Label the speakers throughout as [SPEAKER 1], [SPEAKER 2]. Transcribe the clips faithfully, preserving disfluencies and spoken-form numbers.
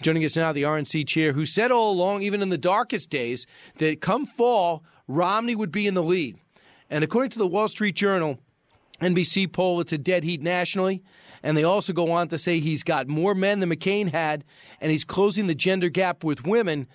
[SPEAKER 1] Joining us now, the R N C chair, who said all along, even in the darkest days, that come fall, Romney would be in the lead. And according to the Wall Street Journal, N B C poll, it's a dead heat nationally. And they also go on to say he's got more men than McCain had, and he's closing the gender gap with women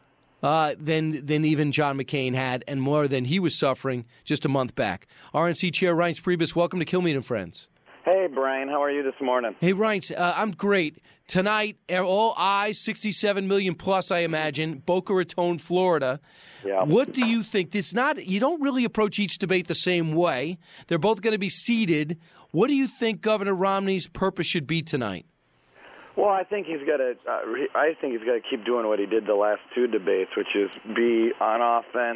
[SPEAKER 1] uh, than than even John McCain had, and more than he was suffering just a month back. R N C Chair Reince Priebus, welcome to Kilmeade and Friends.
[SPEAKER 2] Hey, Brian. How are you this morning?
[SPEAKER 1] Hey, Reince, uh, I'm great. Tonight, all eyes, sixty-seven million plus, I imagine, Boca Raton, Florida.
[SPEAKER 2] Yeah.
[SPEAKER 1] What do you think? It's not, you don't really approach each debate the same way. They're both going to be seated. What do you think Governor Romney's purpose should be tonight?
[SPEAKER 2] Well, I think he's got to. Uh, I think he's got to keep doing what he did the last two debates, which is be on offense,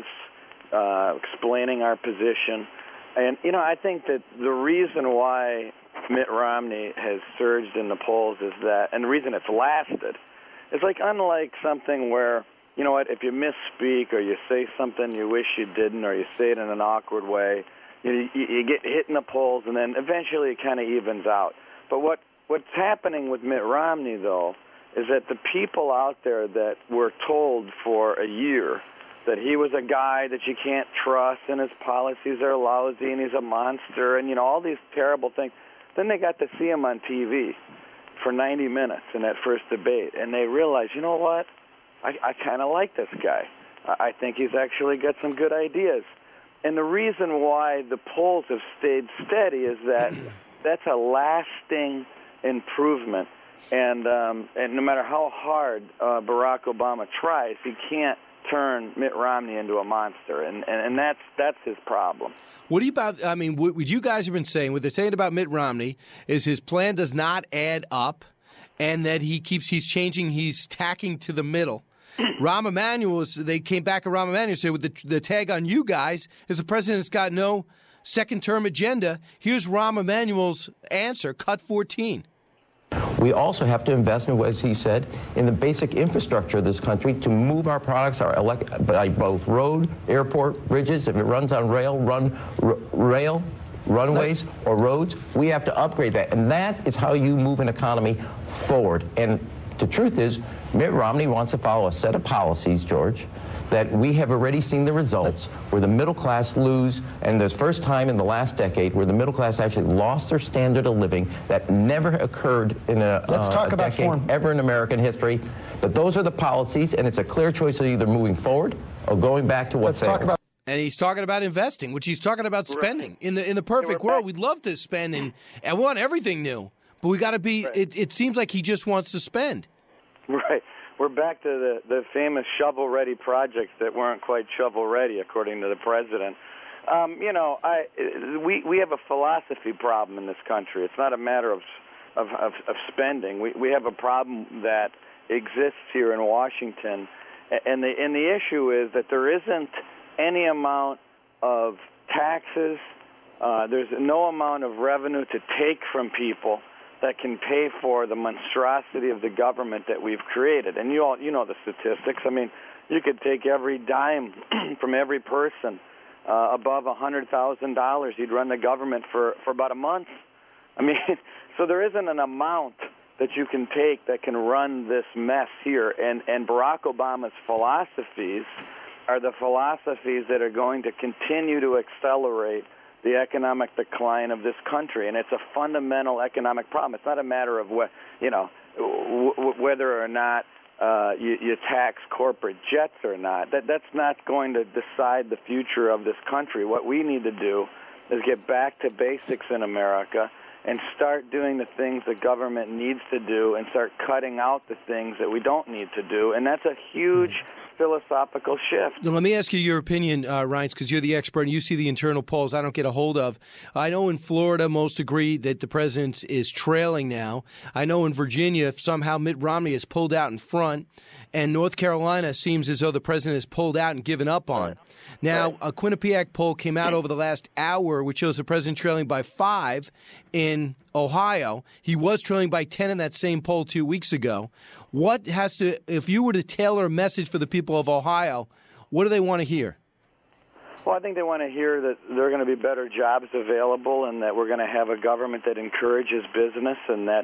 [SPEAKER 2] uh, explaining our position, and you know, I think that the reason why Mitt Romney has surged in the polls is that, and the reason it's lasted, is like unlike something where, you know what, if you misspeak or you say something you wish you didn't, or you say it in an awkward way, you, you, you get hit in the polls, and then eventually it kind of evens out. But what what's happening with Mitt Romney, though, is that the people out there that were told for a year that he was a guy that you can't trust and his policies are lousy and he's a monster and, you know, all these terrible things, then they got to see him on T V for ninety minutes in that first debate, and they realized, you know what, I, I kind of like this guy. I think he's actually got some good ideas. And the reason why the polls have stayed steady is that that's a lasting improvement. And um, and no matter how hard uh, Barack Obama tries, he can't turn Mitt Romney into a monster. And, and, and that's that's his problem.
[SPEAKER 1] What do you about, I mean, what, what you guys have been saying, what they're saying about Mitt Romney is his plan does not add up and that he keeps, he's changing, he's tacking to the middle. Rahm Emanuel, they came back at Rahm Emanuel and said, with the, the tag on you guys is the president's got no second-term agenda. Here's Rahm Emanuel's answer, cut fourteen.
[SPEAKER 3] We also have to invest, in, as he said, in the basic infrastructure of this country to move our products our elect- by both road, airport, bridges. If it runs on rail, run r- rail, runways, or roads. We have to upgrade that. And that is how you move an economy forward. And the truth is, Mitt Romney wants to follow a set of policies, George, that we have already seen the results, where the middle class lose, and the first time in the last decade where the middle class actually lost their standard of living. That never occurred in a,
[SPEAKER 4] Let's
[SPEAKER 3] uh,
[SPEAKER 4] talk
[SPEAKER 3] a
[SPEAKER 4] about
[SPEAKER 3] decade
[SPEAKER 4] form.
[SPEAKER 3] ever in American history. But those are the policies, and it's a clear choice of either moving forward or going back to what's
[SPEAKER 4] Let's talk
[SPEAKER 3] there.
[SPEAKER 4] about.
[SPEAKER 1] And he's talking about investing, which he's talking about spending.
[SPEAKER 2] Right.
[SPEAKER 1] In the in the perfect
[SPEAKER 2] Yeah,
[SPEAKER 1] world,
[SPEAKER 2] back-
[SPEAKER 1] we'd love to spend and, and we want everything new. But we got to be,
[SPEAKER 2] Right.
[SPEAKER 1] it, it seems like he just wants to spend.
[SPEAKER 2] Right. We're back to the, the famous shovel-ready projects that weren't quite shovel-ready, according to the president. Um, you know, I we we have a philosophy problem in this country. It's not a matter of of, of, of spending. We we have a problem that exists here in Washington, and the and the issue is that there isn't any amount of taxes. Uh, there's no amount of revenue to take from people that can pay for the monstrosity of the government that we've created. And you all, you know the statistics. I mean, you could take every dime from every person uh, above one hundred thousand dollars. You'd run the government for, for about a month. I mean, so there isn't an amount that you can take that can run this mess here. And, and Barack Obama's philosophies are the philosophies that are going to continue to accelerate the economic decline of this country, and it's a fundamental economic problem. It's not a matter of what, you know, w- w- whether or not uh, you, you tax corporate jets or not. That that's not going to decide the future of this country. What we need to do is get back to basics in America and start doing the things the government needs to do, and start cutting out the things that we don't need to do. And that's a huge philosophical shift.
[SPEAKER 1] Now, let me ask you your opinion, uh, Reince, because you're the expert and you see the internal polls I don't get a hold of. I know in Florida most agree that the president is trailing now. I know in Virginia somehow Mitt Romney has pulled out in front, and North Carolina seems as though the president has pulled out and given up on. Now, a Quinnipiac poll came out over the last hour, which shows the president trailing by five in Ohio. He was trailing by ten in that same poll two weeks ago. What has to, if you were to tailor a message for the people of Ohio, what do they want to hear?
[SPEAKER 2] Well, I think they want to hear that there are going to be better jobs available, and that we're going to have a government that encourages business, and that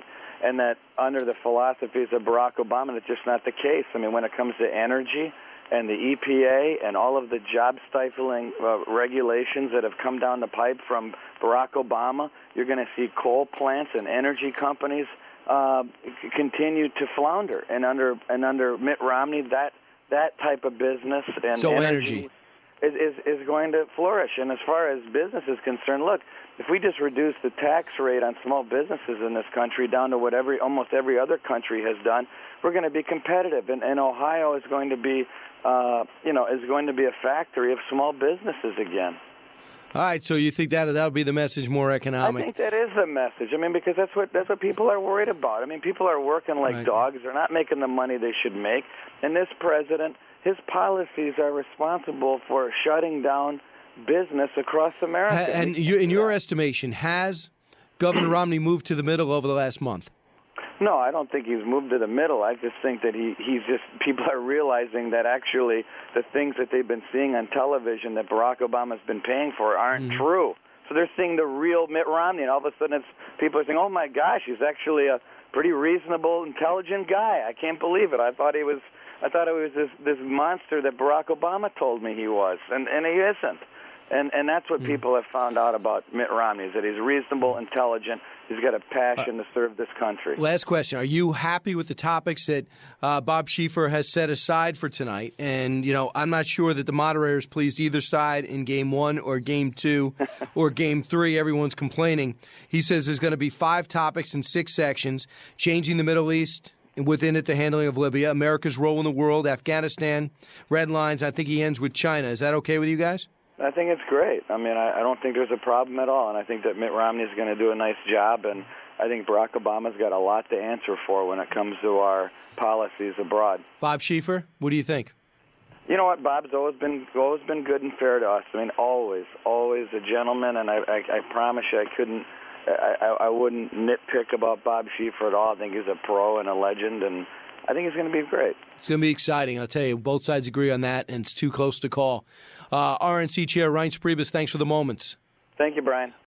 [SPEAKER 2] and that under the philosophies of Barack Obama, that's just not the case. I mean, when it comes to energy and the E P A and all of the job-stifling uh, regulations that have come down the pipe from Barack Obama, you're going to see coal plants and energy companies uh, continue to flounder. And under and under Mitt Romney, that that type of business and
[SPEAKER 1] so
[SPEAKER 2] energy, energy. Is, is, is going to flourish. And as far as business is concerned, look, if we just reduce the tax rate on small businesses in this country down to what every, almost every other country has done, we're going to be competitive. And, and Ohio is going to be, uh, you know, is going to be a factory of small businesses again.
[SPEAKER 1] All right, so you think that that'll be the message, more economic?
[SPEAKER 2] I think that is the message. I mean, because that's what that's what people are worried about. I mean, people are working like
[SPEAKER 1] right.
[SPEAKER 2] dogs. They're not making the money they should make. And this president, his policies are responsible for shutting down business across America.
[SPEAKER 1] Ha- and you, in your estimation, has Governor Romney moved to the middle over the last month?
[SPEAKER 2] No, I don't think he's moved to the middle. I just think that he, he's just, people are realizing that actually the things that they've been seeing on television that Barack Obama's been paying for aren't mm. true. So they're seeing the real Mitt Romney, and all of a sudden it's, people are saying, oh my gosh, he's actually a pretty reasonable, intelligent guy. I can't believe it. I thought he was, I thought it was this, this monster that Barack Obama told me he was, and, and he isn't. And and that's what people have found out about Mitt Romney, is that he's reasonable, intelligent, he's got a passion to serve this country.
[SPEAKER 1] Last question. Are you happy with the topics that uh, Bob Schieffer has set aside for tonight? And, you know, I'm not sure that the moderators pleased either side in game one or game two or game three. Everyone's complaining. He says there's going to be five topics in six sections: changing the Middle East, and within it the handling of Libya, America's role in the world, Afghanistan, red lines. I think he ends with China. Is that okay with you guys?
[SPEAKER 2] I think it's great. I mean, I, I don't think there's a problem at all, and I think that Mitt Romney's going to do a nice job, and I think Barack Obama's got a lot to answer for when it comes to our policies abroad.
[SPEAKER 1] Bob Schieffer, what do you think?
[SPEAKER 2] You know what? Bob's always been always been good and fair to us. I mean, always, always a gentleman, and I, I, I promise you, I couldn't, I, I wouldn't nitpick about Bob Schieffer at all. I think he's a pro and a legend, and I think it's going to be great.
[SPEAKER 1] It's going to be exciting. I'll tell you, both sides agree on that, and it's too close to call. Uh, R N C Chair Reince Priebus, thanks for the moments.
[SPEAKER 2] Thank you, Brian.